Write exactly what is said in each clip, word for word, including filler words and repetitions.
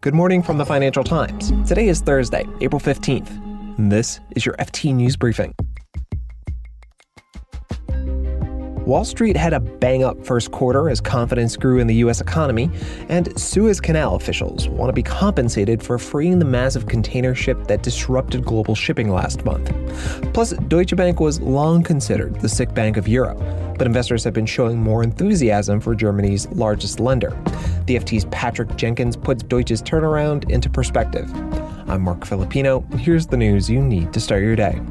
Good morning from the Financial Times. Today is Thursday, April fifteenth. And this is your F T News Briefing. Wall Street had a bang-up first quarter as confidence grew in the U S economy, and Suez Canal officials want to be compensated for freeing the massive container ship that disrupted global shipping last month. Plus, Deutsche Bank was long considered the sick bank of Europe, but investors have been showing more enthusiasm for Germany's largest lender. The F T's Patrick Jenkins puts Deutsche's turnaround into perspective. I'm Mark Filipino. Here's the news you need to start your day.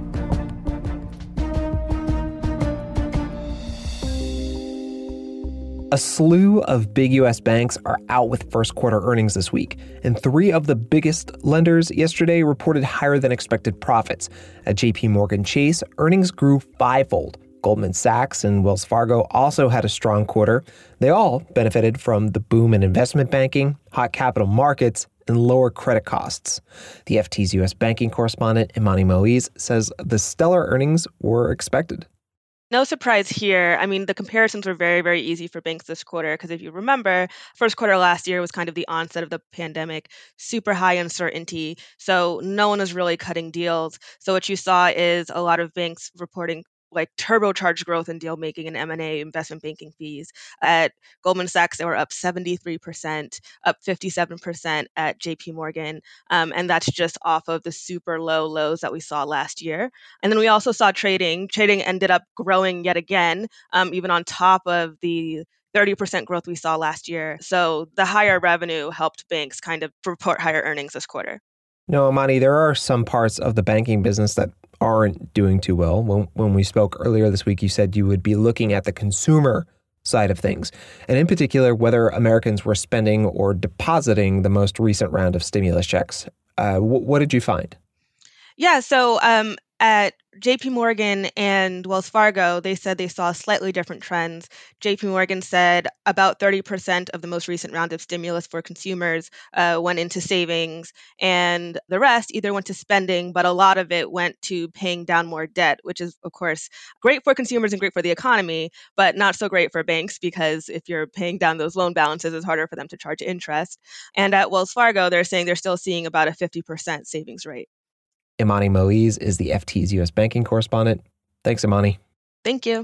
A slew of big U S banks are out with first quarter earnings this week, and three of the biggest lenders yesterday reported higher than expected profits. At J P Morgan Chase, earnings grew fivefold. Goldman Sachs and Wells Fargo also had a strong quarter. They all benefited from the boom in investment banking, hot capital markets, and lower credit costs. The F T's U S banking correspondent, Imani Moise, says the stellar earnings were expected. No surprise here. I mean, the comparisons were very, very easy for banks this quarter because if you remember, first quarter last year was kind of the onset of the pandemic, super high uncertainty. So no one was really cutting deals. So what you saw is a lot of banks reporting like turbocharged growth in deal making and M and A investment banking fees. At Goldman Sachs, they were up seventy-three percent, up fifty-seven percent at J P Morgan. Um, and that's just off of the super low lows that we saw last year. And then we also saw trading. Trading ended up growing yet again, um, even on top of the thirty percent growth we saw last year. So the higher revenue helped banks kind of report higher earnings this quarter. No, Imani, there are some parts of the banking business that aren't doing too well. When, when we spoke earlier this week, you said you would be looking at the consumer side of things, and in particular, whether Americans were spending or depositing the most recent round of stimulus checks. Uh, wh- what did you find? Yeah, so um, at J P Morgan and Wells Fargo, they said they saw slightly different trends. J P Morgan said about thirty percent of the most recent round of stimulus for consumers uh, went into savings, and the rest either went to spending, but a lot of it went to paying down more debt, which is, of course, great for consumers and great for the economy, but not so great for banks because if you're paying down those loan balances, it's harder for them to charge interest. And at Wells Fargo, they're saying they're still seeing about a fifty percent savings rate. Imani Moise is the F T's U S banking correspondent. Thanks, Imani. Thank you.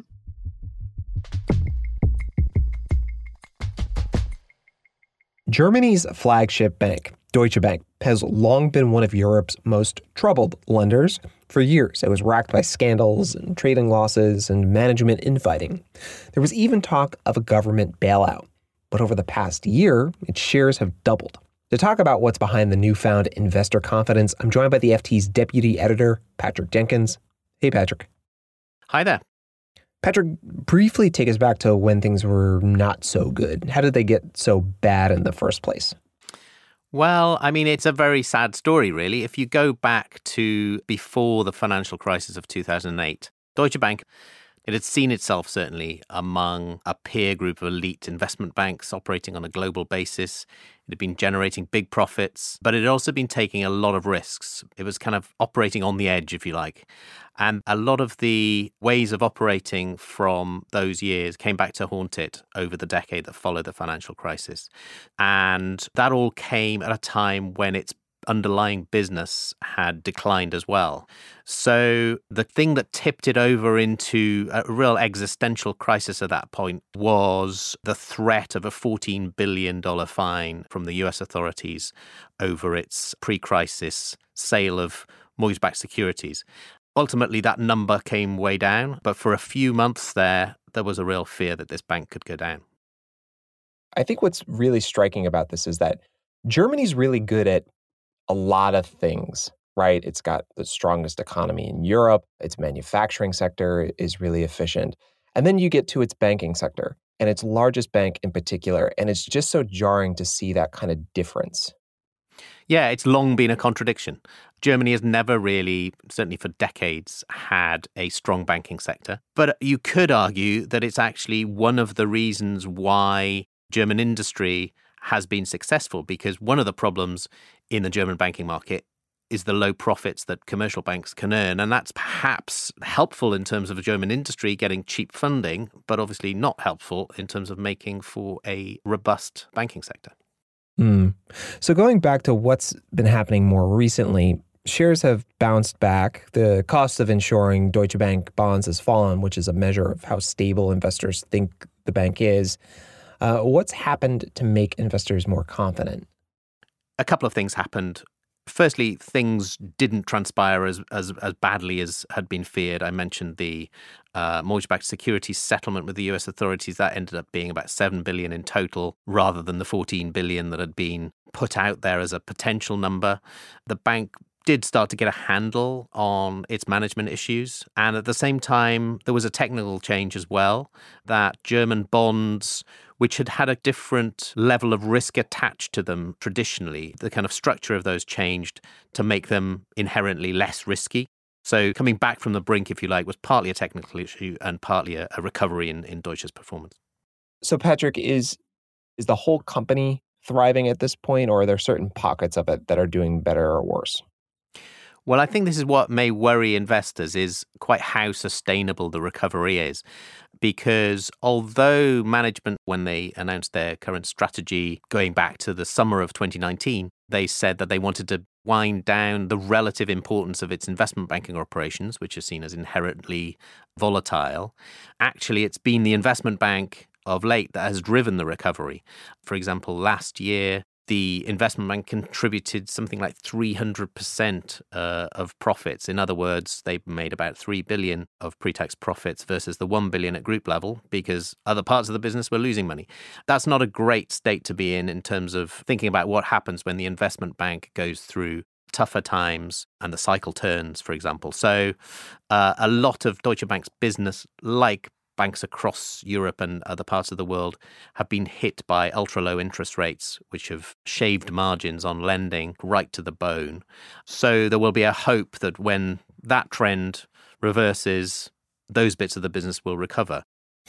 Germany's flagship bank, Deutsche Bank, has long been one of Europe's most troubled lenders. For years, it was racked by scandals and trading losses and management infighting. There was even talk of a government bailout. But over the past year, its shares have doubled. To talk about what's behind the newfound investor confidence, I'm joined by the F T's deputy editor, Patrick Jenkins. Hey, Patrick. Hi there. Patrick, briefly take us back to when things were not so good. How did they get so bad in the first place? Well, I mean, it's a very sad story, really. If you go back to before the financial crisis of two thousand eight, Deutsche Bank, it had seen itself certainly among a peer group of elite investment banks operating on a global basis. It had been generating big profits, but it had also been taking a lot of risks. It was kind of operating on the edge, if you like. And a lot of the ways of operating from those years came back to haunt it over the decade that followed the financial crisis. And that all came at a time when its underlying business had declined as well. So the thing that tipped it over into a real existential crisis at that point was the threat of a fourteen billion dollars fine from the U S authorities over its pre-crisis sale of mortgage-backed securities. Ultimately, that number came way down, but for a few months there, there was a real fear that this bank could go down. I think what's really striking about this is that Germany's really good at a lot of things, right? It's got the strongest economy in Europe. Its manufacturing sector is really efficient. And then you get to its banking sector and its largest bank in particular. And it's just so jarring to see that kind of difference. Yeah, it's long been a contradiction. Germany has never really, certainly for decades, had a strong banking sector. But you could argue that it's actually one of the reasons why German industry has been successful, because one of the problems in the German banking market is the low profits that commercial banks can earn. And that's perhaps helpful in terms of a German industry getting cheap funding, but obviously not helpful in terms of making for a robust banking sector. Mm. So going back to what's been happening more recently, shares have bounced back. The cost of insuring Deutsche Bank bonds has fallen, which is a measure of how stable investors think the bank is. Uh, what's happened to make investors more confident? A couple of things happened. Firstly, things didn't transpire as, as, as badly as had been feared. I mentioned the uh, mortgage-backed securities settlement with the U S authorities. That ended up being about seven billion dollars in total, rather than the fourteen billion dollars that had been put out there as a potential number. The bank did start to get a handle on its management issues. And at the same time, there was a technical change as well, that German bonds, which had had a different level of risk attached to them traditionally, the kind of structure of those changed to make them inherently less risky. So coming back from the brink, if you like, was partly a technical issue and partly a, a recovery in, in Deutsche's performance. So Patrick, is is the whole company thriving at this point, or are there certain pockets of it that are doing better or worse? Well, I think this is what may worry investors, is quite how sustainable the recovery is. Because although management, when they announced their current strategy going back to the summer of twenty nineteen, they said that they wanted to wind down the relative importance of its investment banking operations, which are seen as inherently volatile. Actually, it's been the investment bank of late that has driven the recovery. For example, last year, the investment bank contributed something like three hundred percent uh, of profits. In other words, they made about three billion dollars of pre-tax profits versus the one billion dollars at group level, because other parts of the business were losing money. That's not a great state to be in in terms of thinking about what happens when the investment bank goes through tougher times and the cycle turns, for example. So uh, a lot of Deutsche Bank's business, like banks across Europe and other parts of the world, have been hit by ultra-low interest rates, which have shaved margins on lending right to the bone. So there will be a hope that when that trend reverses, those bits of the business will recover.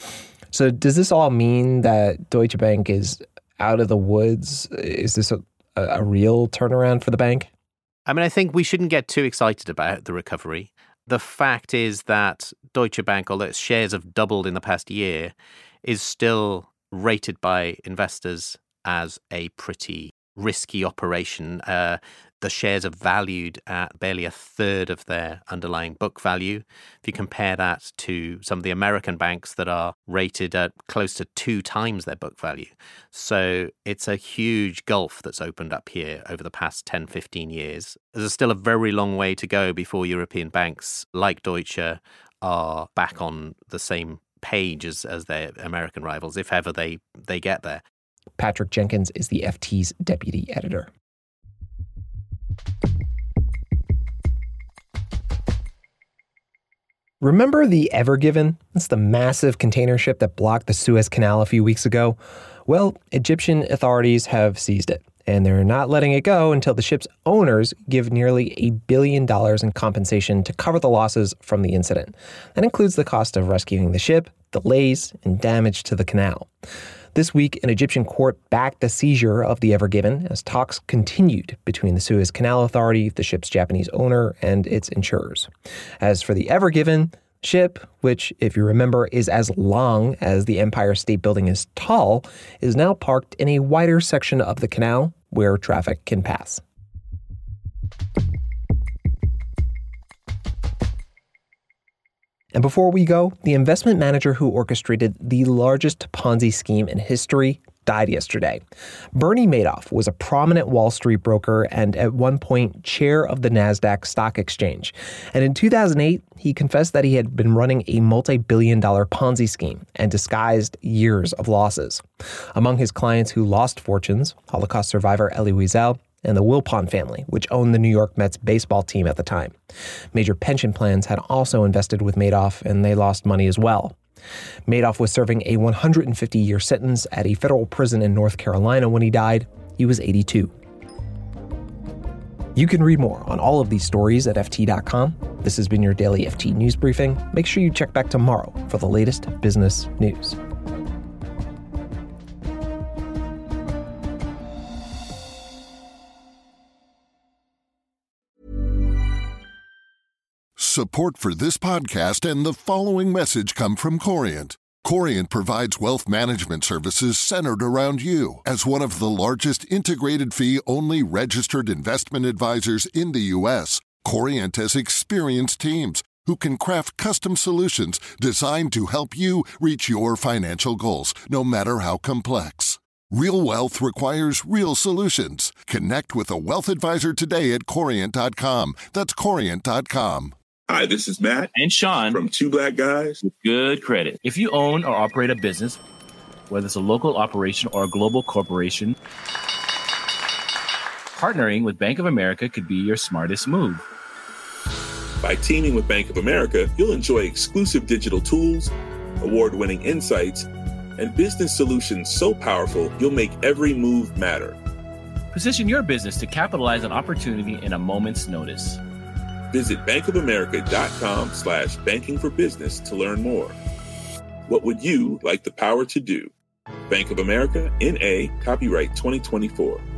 So does this all mean that Deutsche Bank is out of the woods? Is this a, a real turnaround for the bank? I mean, I think we shouldn't get too excited about the recovery. The fact is that Deutsche Bank, although its shares have doubled in the past year, is still rated by investors as a pretty risky operation. Uh, the shares are valued at barely a third of their underlying book value. If you compare that to some of the American banks that are rated at close to two times their book value. So it's a huge gulf that's opened up here over the past ten, fifteen years. There's still a very long way to go before European banks like Deutsche are back on the same page as, as their American rivals, if ever they, they get there. Patrick Jenkins is the F T's deputy editor. Remember the Ever Given? That's the massive container ship that blocked the Suez Canal a few weeks ago. Well, Egyptian authorities have seized it, and they're not letting it go until the ship's owners give nearly a billion dollars in compensation to cover the losses from the incident. That includes the cost of rescuing the ship, delays, and damage to the canal. This week, an Egyptian court backed the seizure of the Ever Given as talks continued between the Suez Canal Authority, the ship's Japanese owner, and its insurers. As for the Ever Given ship, which, if you remember, is as long as the Empire State Building is tall, is now parked in a wider section of the canal where traffic can pass. And before we go, the investment manager who orchestrated the largest Ponzi scheme in history died yesterday. Bernie Madoff was a prominent Wall Street broker and at one point chair of the NASDAQ stock exchange. And in two thousand eight, he confessed that he had been running a multi-billion dollar Ponzi scheme and disguised years of losses. Among his clients who lost fortunes, Holocaust survivor Elie Wiesel and the Wilpon family, which owned the New York Mets baseball team at the time. Major pension plans had also invested with Madoff, and they lost money as well. Madoff was serving a one hundred fifty year sentence at a federal prison in North Carolina when he died. He was eighty-two. You can read more on all of these stories at F T dot com. This has been your daily F T News Briefing. Make sure you check back tomorrow for the latest business news. Support for this podcast and the following message come from Corient. Corient provides wealth management services centered around you. As one of the largest integrated fee-only registered investment advisors in the U S, Corient has experienced teams who can craft custom solutions designed to help you reach your financial goals, no matter how complex. Real wealth requires real solutions. Connect with a wealth advisor today at Corient dot com. That's Corient dot com. Hi, this is Matt and Sean from Two Black Guys with Good Credit. If you own or operate a business, whether it's a local operation or a global corporation, partnering with Bank of America could be your smartest move. By teaming with Bank of America, you'll enjoy exclusive digital tools, award-winning insights, and business solutions so powerful you'll make every move matter. Position your business to capitalize on opportunity in a moment's notice. Visit bankofamerica.com slash banking for business to learn more. What would you like the power to do? Bank of America, N A, copyright twenty twenty-four.